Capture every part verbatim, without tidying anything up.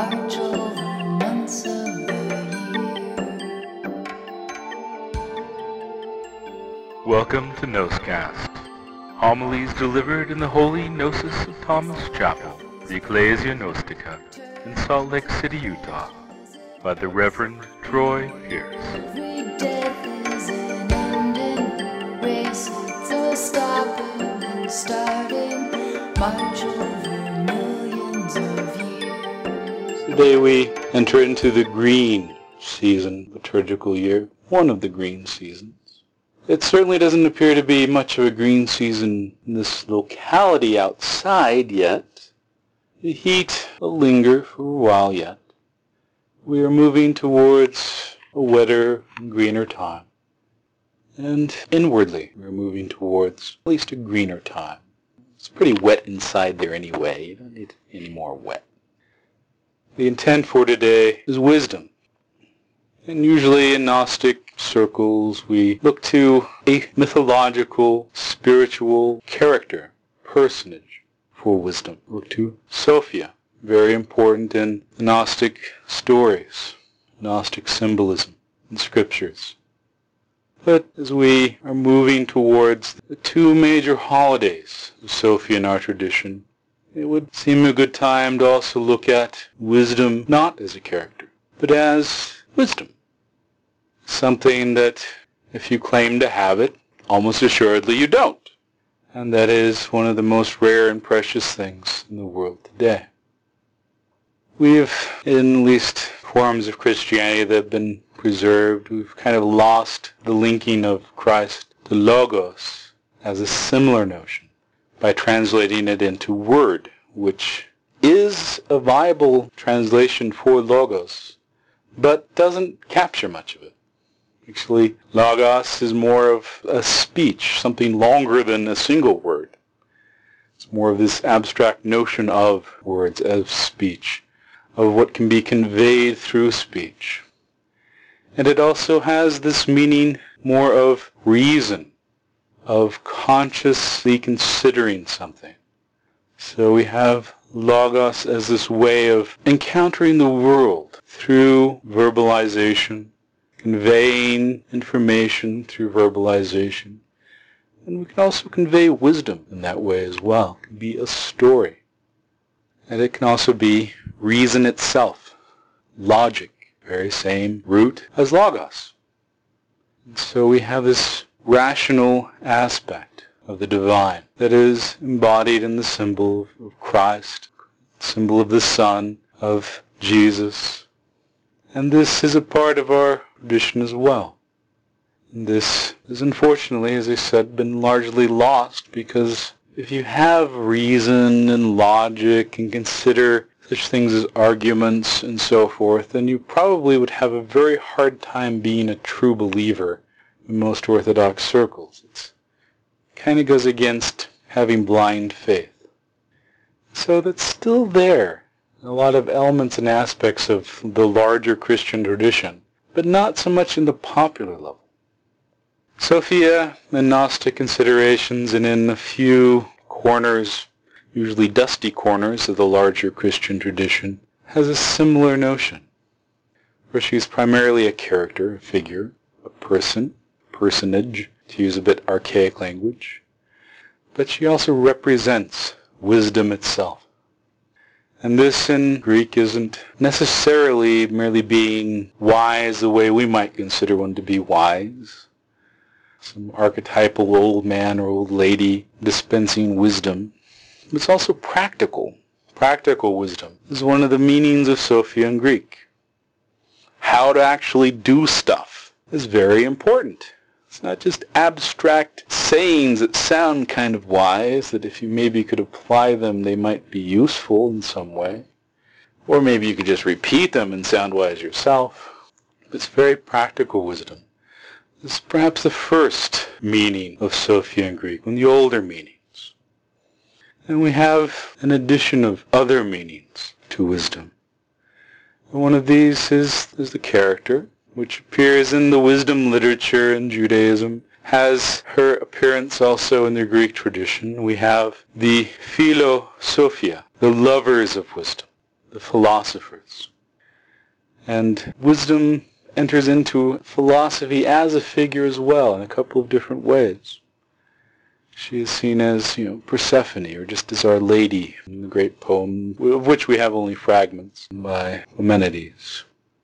march over months of the year. Welcome to Noscast, homilies delivered in the Holy Gnosis of Thomas Chapel, the Ecclesia Gnostica, in Salt Lake City, Utah, by the Reverend Troy Pierce. Every death is an ending, race it's a stopping and starting, march over millions of years. Today we enter into the green season, liturgical year, one of the green seasons. It certainly doesn't appear to be much of a green season in this locality outside yet. The heat will linger for a while yet. We are moving towards a wetter and greener time. And inwardly, we're moving towards at least a greener time. It's pretty wet inside there anyway. You don't need any more wet. The intent for today is wisdom. And usually in Gnostic circles, we look to a mythological, spiritual character, personage for wisdom. Look to Sophia. Very important in Gnostic stories, Gnostic symbolism in scriptures. But as we are moving towards the two major holidays of Sophia in our tradition, it would seem a good time to also look at wisdom not as a character, but as wisdom. Something that, if you claim to have it, almost assuredly you don't. And that is one of the most rare and precious things in the world today. We've, in at least forms of Christianity that have been preserved, we've kind of lost the linking of Christ to Logos as a similar notion by translating it into Word, which is a viable translation for Logos, but doesn't capture much of it. Actually, Logos is more of a speech, something longer than a single word. It's more of this abstract notion of words as speech, of what can be conveyed through speech. And it also has this meaning more of reason, of consciously considering something. So we have Logos as this way of encountering the world through verbalization, conveying information through verbalization. And we can also convey wisdom in that way as well. It can be a story. And it can also be reason itself, logic, very same root as Logos. And so we have this rational aspect of the divine that is embodied in the symbol of Christ, symbol of the Son, of Jesus. And this is a part of our tradition as well. And this has unfortunately, as I said, been largely lost because if you have reason and logic and consider such things as arguments and so forth, then you probably would have a very hard time being a true believer in most Orthodox circles. It kind of goes against having blind faith. So that's still there, a lot of elements and aspects of the larger Christian tradition, but not so much in the popular level. Sophia, in Gnostic considerations, and in a few corners, usually dusty corners of the larger Christian tradition, has a similar notion, where she's primarily a character, a figure, a person, personage, to use a bit archaic language, but she also represents wisdom itself. And this in Greek isn't necessarily merely being wise the way we might consider one to be wise, some archetypal old man or old lady dispensing wisdom. It's also practical. Practical wisdom is one of the meanings of Sophia in Greek. How to actually do stuff is very important. It's not just abstract sayings that sound kind of wise, that if you maybe could apply them, they might be useful in some way. Or maybe you could just repeat them and sound wise yourself. It's very practical wisdom. This is perhaps the first meaning of Sophia in Greek, one of the older meanings. And we have an addition of other meanings to wisdom. And one of these is, is the character, which appears in the wisdom literature in Judaism, has her appearance also in the Greek tradition. We have the Philosophia, the lovers of wisdom, the philosophers. And wisdom enters into philosophy as a figure as well in a couple of different ways. She is seen as, you know, Persephone, or just as Our Lady in the great poem, of which we have only fragments, by Parmenides.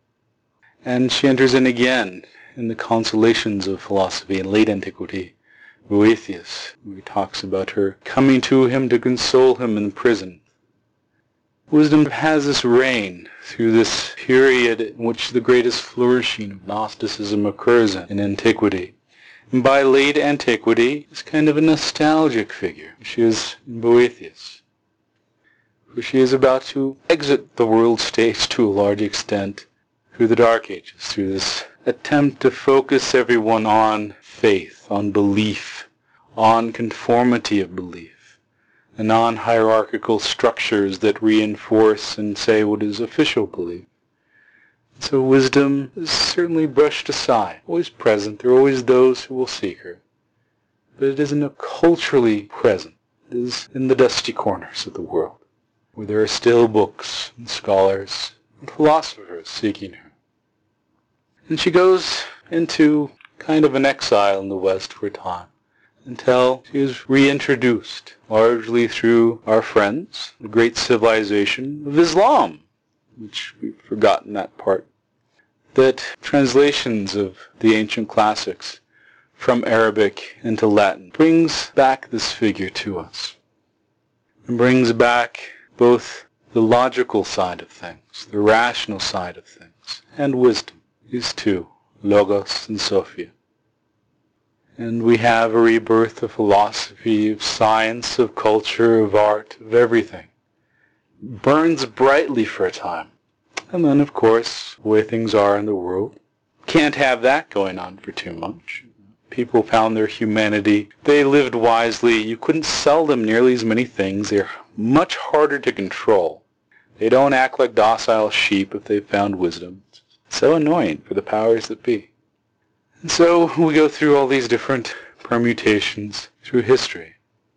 And she enters in again in the Consolations of Philosophy in late antiquity, Boethius, where he talks about her coming to him to console him in prison. Wisdom has this reign through this period in which the greatest flourishing of Gnosticism occurs in, in antiquity. And by late antiquity, it's kind of a nostalgic figure. She is in Boethius. For she is about to exit the world stage to a large extent through the Dark Ages, through this attempt to focus everyone on faith, on belief, on conformity of belief, and non-hierarchical structures that reinforce and say what is official belief. So wisdom is certainly brushed aside, always present. There are always those who will seek her. But it isn't culturally present. It is in the dusty corners of the world, where there are still books and scholars and philosophers seeking her. And she goes into kind of an exile in the West for a time, until she is reintroduced, largely through our friends, the great civilization of Islam, which we've forgotten that part. That translations of the ancient classics from Arabic into Latin brings back this figure to us, and brings back both the logical side of things, the rational side of things, and wisdom, these two, Logos and Sophia. And we have a rebirth of philosophy, of science, of culture, of art, of everything. It burns brightly for a time. And then, of course, the way things are in the world, can't have that going on for too much. People found their humanity. They lived wisely. You couldn't sell them nearly as many things. They're much harder to control. They don't act like docile sheep if they've found wisdom. It's so annoying for the powers that be. And so we go through all these different permutations through history.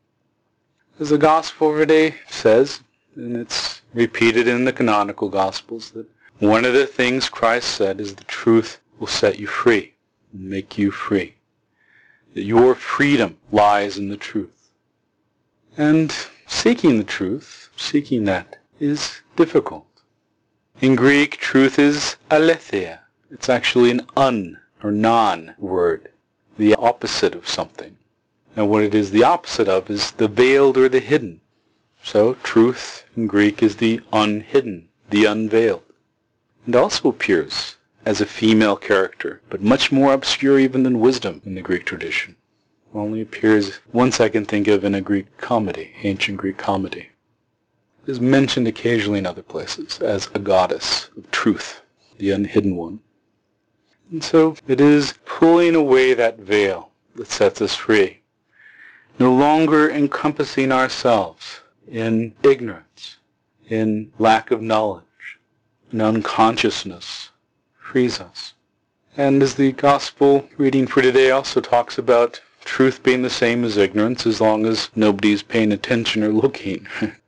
As the Gospel of today says, and it's repeated in the canonical Gospels, that one of the things Christ said is the truth will set you free, make you free. That your freedom lies in the truth. And seeking the truth, seeking that, is difficult. In Greek, truth is aletheia. It's actually an un or non word, the opposite of something. And what it is the opposite of is the veiled or the hidden. So truth in Greek is the unhidden, the unveiled. And also appears as a female character, but much more obscure even than wisdom in the Greek tradition. Only appears once I can think of in a Greek comedy, ancient Greek comedy. It is mentioned occasionally in other places as a goddess of truth, the unhidden one. And so it is pulling away that veil that sets us free, no longer encompassing ourselves in ignorance, in lack of knowledge, in unconsciousness, frees us. And as the Gospel reading for today also talks about truth being the same as ignorance as long as nobody's paying attention or looking.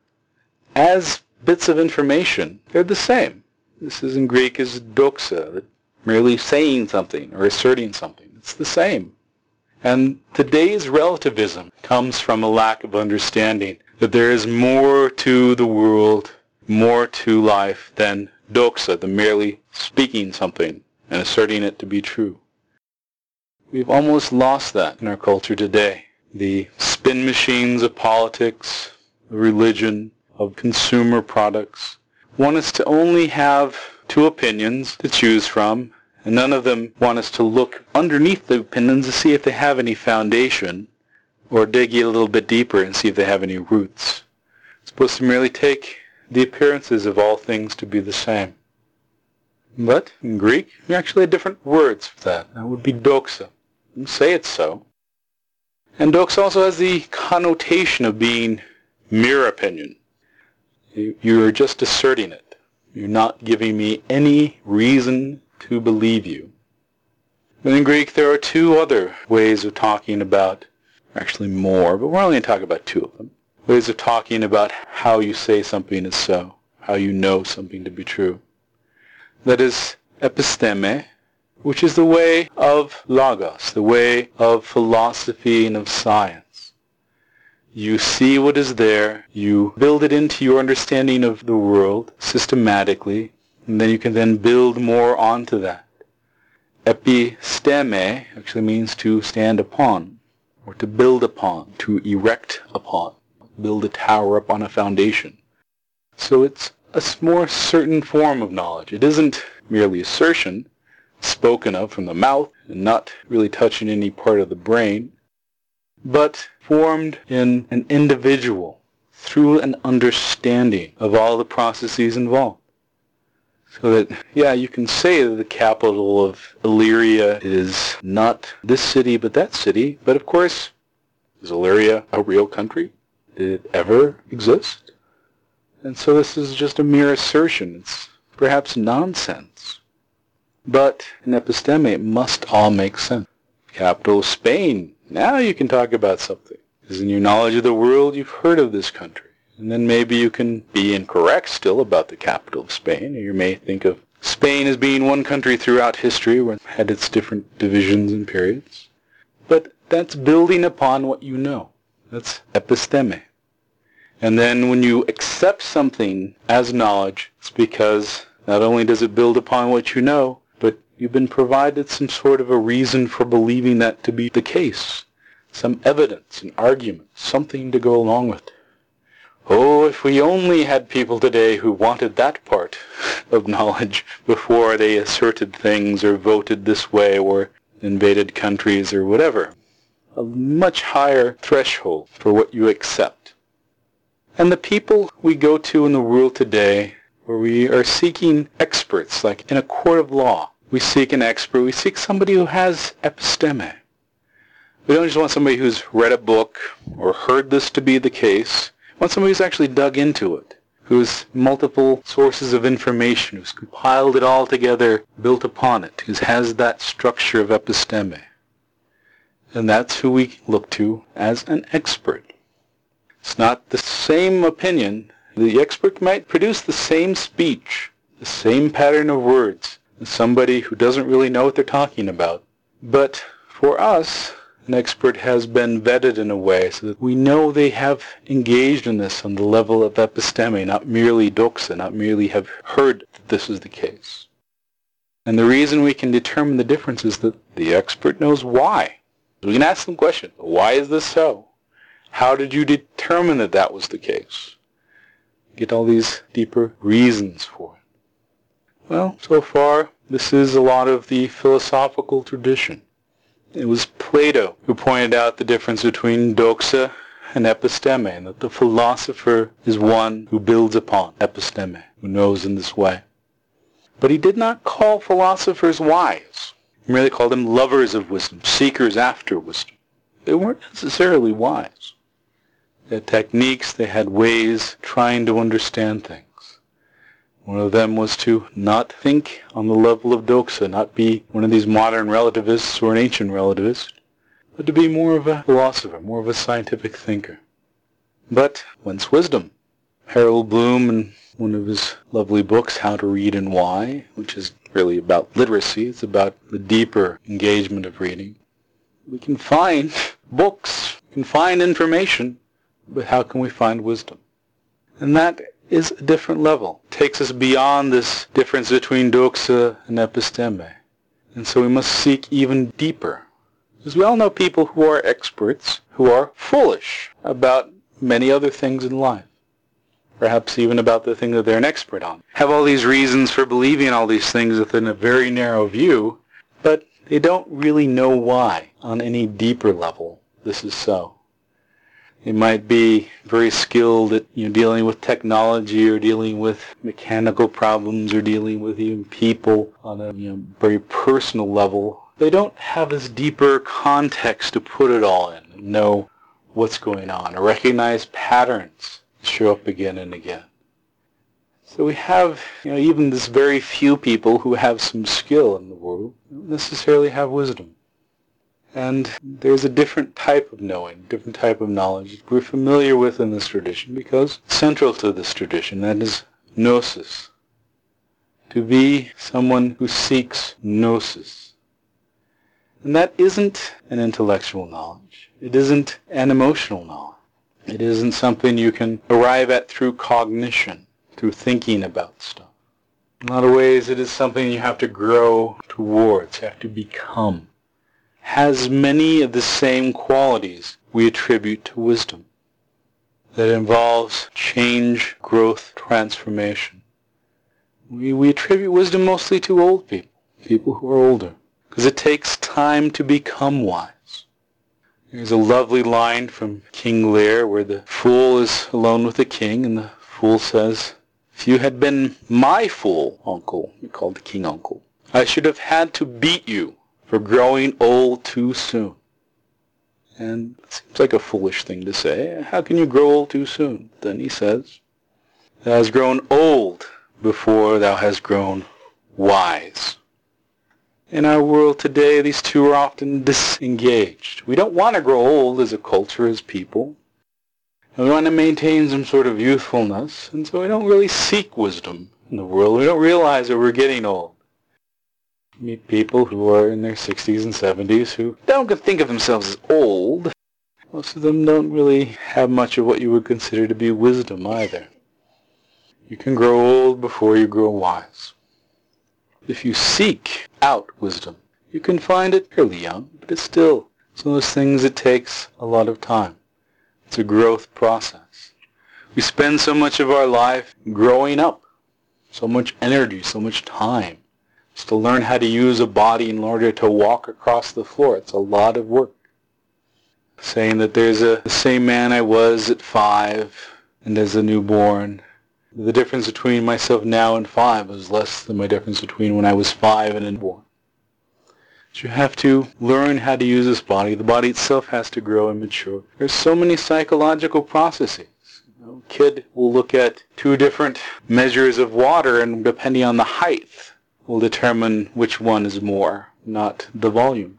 As bits of information, they're the same. This is in Greek as doxa, that merely saying something or asserting something. It's the same. And today's relativism comes from a lack of understanding that there is more to the world, more to life than doxa, the merely speaking something and asserting it to be true. We've almost lost that in our culture today. The spin machines of politics, of religion, of consumer products want us to only have two opinions to choose from, and none of them want us to look underneath the opinions to see if they have any foundation, or dig a little bit deeper and see if they have any roots. It's supposed to merely take the appearances of all things to be the same. But in Greek, we actually had different words for that. That would be doxa. You say it's so. And doxa also has the connotation of being mere opinion. You're just asserting it. You're not giving me any reason to believe you. But in Greek, there are two other ways of talking about, actually more, but we're only going to talk about two of them. Ways of talking about how you say something is so, how you know something to be true. That is episteme, which is the way of logos, the way of philosophy and of science. You see what is there, you build it into your understanding of the world systematically, and then you can then build more onto that. Episteme actually means to stand upon, or to build upon, to erect upon, build a tower up on a foundation. So it's a more certain form of knowledge. It isn't merely assertion, spoken of from the mouth, and not really touching any part of the brain, but formed in an individual through an understanding of all the processes involved. So that, yeah, you can say that the capital of Illyria is not this city but that city, but of course, is Illyria a real country? Did it ever exist? And so this is just a mere assertion. It's perhaps nonsense. But in episteme, it must all make sense. Capital of Spain. Now you can talk about something. Because in your knowledge of the world, you've heard of this country. And then maybe you can be incorrect still about the capital of Spain. Or you may think of Spain as being one country throughout history where it had its different divisions and periods. But that's building upon what you know. That's episteme. And then when you accept something as knowledge, it's because not only does it build upon what you know, but you've been provided some sort of a reason for believing that to be the case. Some evidence, an argument, something to go along with it. Oh, if we only had people today who wanted that part of knowledge before they asserted things or voted this way or invaded countries or whatever. A much higher threshold for what you accept. And the people we go to in the world today, where we are seeking experts, like in a court of law, we seek an expert, we seek somebody who has episteme. We don't just want somebody who's read a book or heard this to be the case. We want somebody who's actually dug into it, who's multiple sources of information, who's compiled it all together, built upon it, who has that structure of episteme. And that's who we look to as an expert. It's not the same opinion. The expert might produce the same speech, the same pattern of words, as somebody who doesn't really know what they're talking about. But for us, an expert has been vetted in a way so that we know they have engaged in this on the level of episteme, not merely doxa, not merely have heard that this is the case. And the reason we can determine the difference is that the expert knows why. We can ask them questions. Why is this so? How did you determine that that was the case? Get all these deeper reasons for it. Well, so far, this is a lot of the philosophical tradition. It was Plato who pointed out the difference between doxa and episteme, and that the philosopher is one who builds upon episteme, who knows in this way. But he did not call philosophers wise. He merely called them lovers of wisdom, seekers after wisdom. They weren't necessarily wise. They had techniques, they had ways trying to understand things. One of them was to not think on the level of doxa, not be one of these modern relativists or an ancient relativist, but to be more of a philosopher, more of a scientific thinker. But whence wisdom? Harold Bloom, in one of his lovely books, How to Read and Why, which is really about literacy, it's about the deeper engagement of reading. We can find books, we can find information, but how can we find wisdom? And that is a different level. It takes us beyond this difference between doxa and episteme. And so we must seek even deeper. Because we all know people who are experts, who are foolish about many other things in life. Perhaps even about the thing that they're an expert on. Have all these reasons for believing all these things within a very narrow view, but they don't really know why on any deeper level this is so. They might be very skilled at you know, dealing with technology or dealing with mechanical problems or dealing with even people on a you know, very personal level. They don't have this deeper context to put it all in and know what's going on or recognize patterns that show up again and again. So we have you know, even this very few people who have some skill in the world don't necessarily have wisdom. And there's a different type of knowing, different type of knowledge that we're familiar with in this tradition because it's central to this tradition, that is gnosis, to be someone who seeks gnosis. And that isn't an intellectual knowledge. It isn't an emotional knowledge. It isn't something you can arrive at through cognition, through thinking about stuff. In a lot of ways, it is something you have to grow towards, you have to become. Has many of the same qualities we attribute to wisdom. That involves change, growth, transformation. We, we attribute wisdom mostly to old people, people who are older, because it takes time to become wise. There's a lovely line from King Lear where the fool is alone with the king, and the fool says, "If you had been my fool, uncle," he called the king uncle, "I should have had to beat you for growing old too soon." And it seems like a foolish thing to say. How can you grow old too soon? Then he says, "Thou hast grown old before thou hast grown wise." In our world today, these two are often disengaged. We don't want to grow old as a culture, as people. And we want to maintain some sort of youthfulness, and so we don't really seek wisdom in the world. We don't realize that we're getting old. You meet people who are in their sixties and seventies who don't think of themselves as old. Most of them don't really have much of what you would consider to be wisdom either. You can grow old before you grow wise. If you seek out wisdom, you can find it fairly young, but it's still it's one of those things that takes a lot of time. It's a growth process. We spend so much of our life growing up, so much energy, so much time, just to learn how to use a body in order to walk across the floor. It's a lot of work. Saying that there's a the same man I was at five and as a newborn. The difference between myself now and five is less than my difference between when I was five and a newborn. So you have to learn how to use this body. The body itself has to grow and mature. There's so many psychological processes. You know, a kid will look at two different measures of water, and depending on the height, will determine which one is more, not the volume.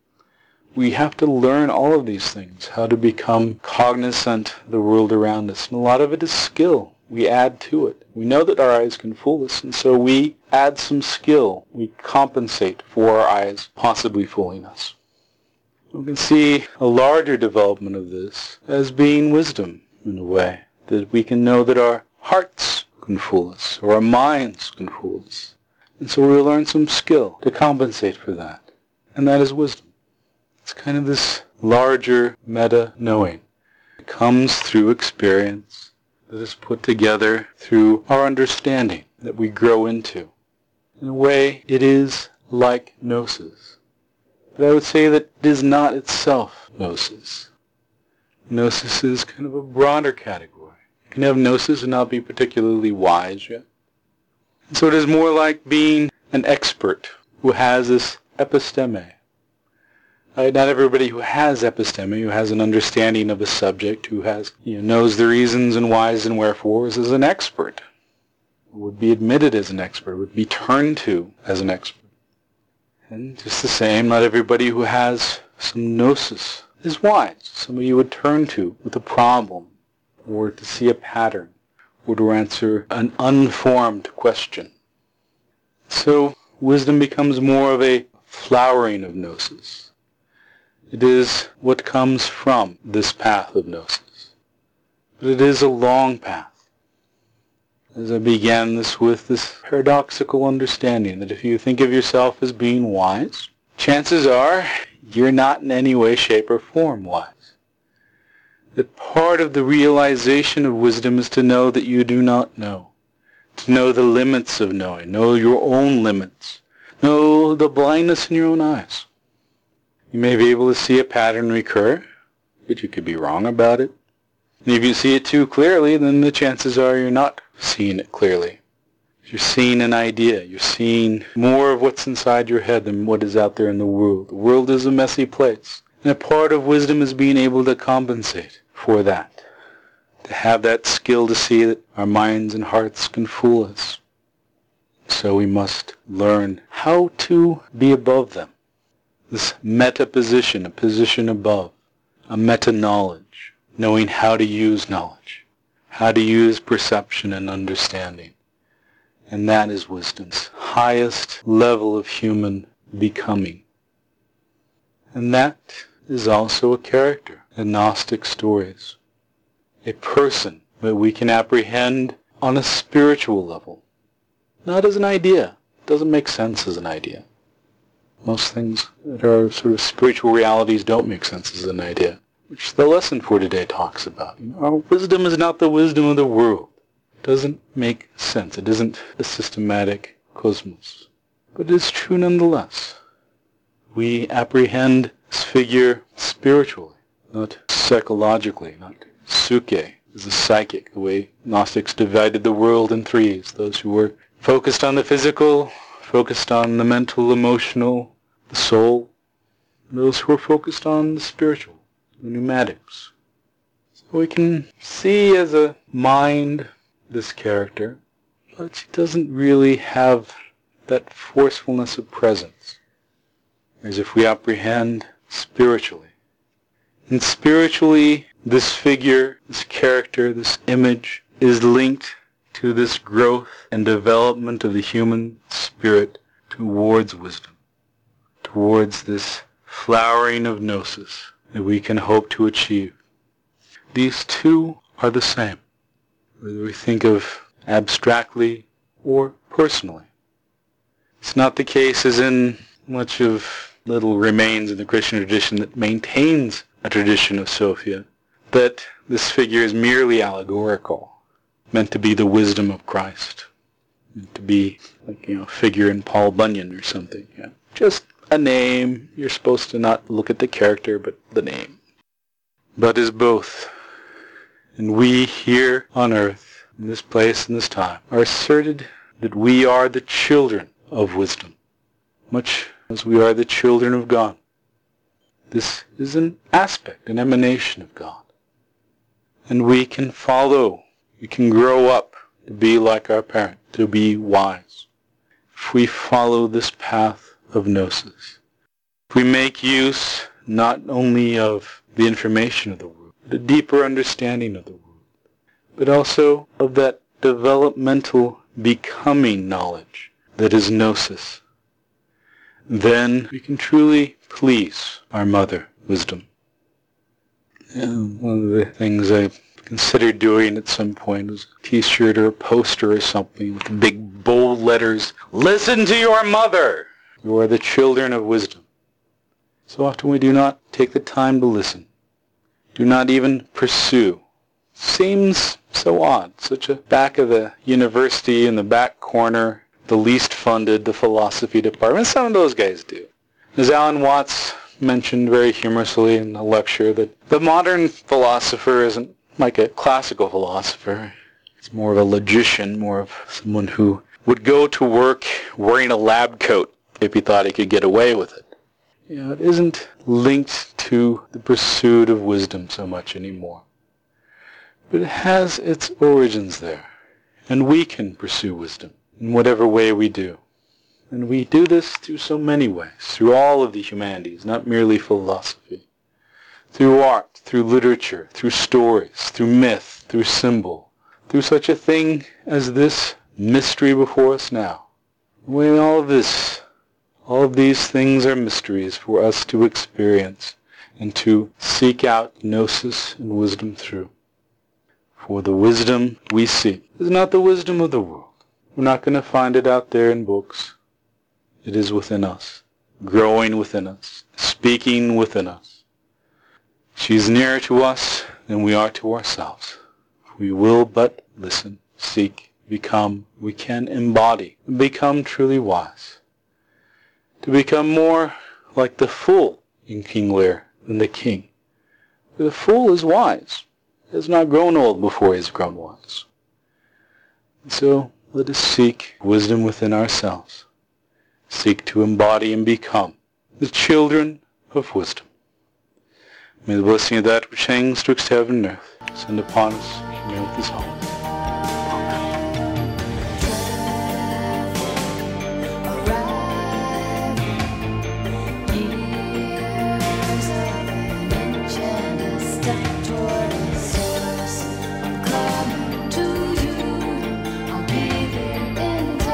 We have to learn all of these things, how to become cognizant of the world around us. And a lot of it is skill. We add to it. We know that our eyes can fool us, and so we add some skill. We compensate for our eyes possibly fooling us. We can see a larger development of this as being wisdom, in a way, that we can know that our hearts can fool us, or our minds can fool us. And so we learn some skill to compensate for that, and that is wisdom. It's kind of this larger meta-knowing. It comes through experience, that is put together through our understanding that we grow into. In a way, it is like gnosis. But I would say that it is not itself gnosis. Gnosis is kind of a broader category. You can have gnosis and not be particularly wise yet. And so it is more like being an expert who has this episteme. Uh, not everybody who has episteme, who has an understanding of a subject, who has, you know, knows the reasons and whys and wherefores, is an expert. Would be admitted as an expert, would be turned to as an expert. And just the same, not everybody who has some gnosis is wise. Somebody you would turn to with a problem, or to see a pattern, or to answer an unformed question. So wisdom becomes more of a flowering of gnosis. It is what comes from this path of gnosis. But it is a long path. As I began this with this paradoxical understanding that if you think of yourself as being wise, chances are you're not in any way, shape, or form wise. That part of the realization of wisdom is to know that you do not know. To know the limits of knowing. Know your own limits. Know the blindness in your own eyes. You may be able to see a pattern recur, but you could be wrong about it. And if you see it too clearly, then the chances are you're not seeing it clearly. You're seeing an idea. You're seeing more of what's inside your head than what is out there in the world. The world is a messy place. And a part of wisdom is being able to compensate for that. To have that skill to see that our minds and hearts can fool us. So we must learn how to be above them. This meta-position, a position above, a meta-knowledge, knowing how to use knowledge, how to use perception and understanding, And that is wisdom's highest level of human becoming. And that is also a character in Gnostic stories. A person that we can apprehend on a spiritual level. Not as an idea. It doesn't make sense as an idea. Most things that are sort of spiritual realities don't make sense as an idea, which the lesson for today talks about. Our wisdom is not the wisdom of the world. It doesn't make sense. It isn't a systematic cosmos. But it is true nonetheless. We apprehend this figure spiritually, not psychologically, not suke, as a psychic, the way Gnostics divided the world in threes. Those who were focused on the physical, focused on the mental, emotional, the soul. Those who are focused on the spiritual, the pneumatics. So we can see as a mind this character, but she doesn't really have that forcefulness of presence, as if we apprehend spiritually. And spiritually, this figure, this character, this image is linked to this growth and development of the human spirit towards wisdom, towards this flowering of gnosis that we can hope to achieve. These two are the same, whether we think of abstractly or personally. It's not the case as in much of little remains in the Christian tradition that maintains a tradition of Sophia, that this figure is merely allegorical, meant to be the wisdom of Christ, meant to be like, you know, a figure in Paul Bunyan or something. Yeah. Just a name. You're supposed to not look at the character, but the name. But is both. And we here on earth, in this place and this time, are asserted that we are the children of wisdom, much as we are the children of God. This is an aspect, an emanation of God. And we can follow, we can grow up to be like our parent, to be wise, if we follow this path of gnosis. If we make use not only of the information of the world, but a deeper understanding of the world, but also of that developmental becoming knowledge that is gnosis, then we can truly please our mother, wisdom. And one of the things I considered doing at some point was a t-shirt or a poster or something with big bold letters, "Listen to your mother! You are the children of wisdom." So often we do not take the time to listen, do not even pursue. Seems so odd, such a back of the university in the back corner, the least funded, the philosophy department. Some of those guys do. As Alan Watts mentioned very humorously in a lecture, that the modern philosopher isn't like a classical philosopher. It's more of a logician, more of someone who would go to work wearing a lab coat if he thought he could get away with it. You know, it isn't linked to the pursuit of wisdom so much anymore. But it has its origins there. And we can pursue wisdom in whatever way we do. And we do this through so many ways, through all of the humanities, not merely philosophy. Through art, through literature, through stories, through myth, through symbol, through such a thing as this mystery before us now. When all of this, all of these things are mysteries for us to experience and to seek out gnosis and wisdom through. For the wisdom we seek is not the wisdom of the world. We're not going to find it out there in books. It is within us, growing within us, speaking within us. She's nearer to us than we are to ourselves. If we will but listen, seek, become, we can embody, and become truly wise. To become more like the fool in King Lear than the king. For the fool is wise. He has not grown old before he has grown wise. And so let us seek wisdom within ourselves. Seek to embody and become the children of wisdom. May the blessing of that which hangs twixt heaven and earth descend upon us, remain with us always. I'm coming to you. I'll be there in time.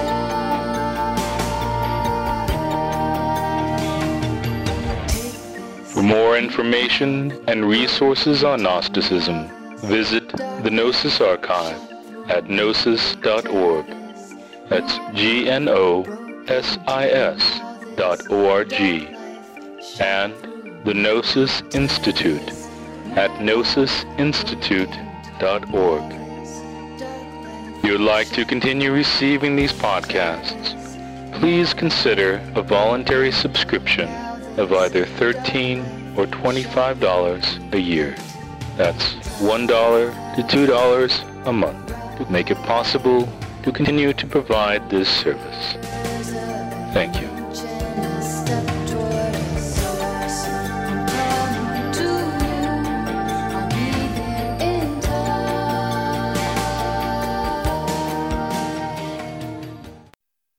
information and resources on Gnosticism, visit the Gnosis Archive at gnosis dot org. That's G N O S I S dot O R G. And the Gnosis Institute at gnosis institute dot org. If you would like to continue receiving these podcasts, please consider a voluntary subscription of either thirteen dollars or twenty-five dollars a year. That's one dollar to two dollars a month to make it possible to continue to provide this service. Thank you.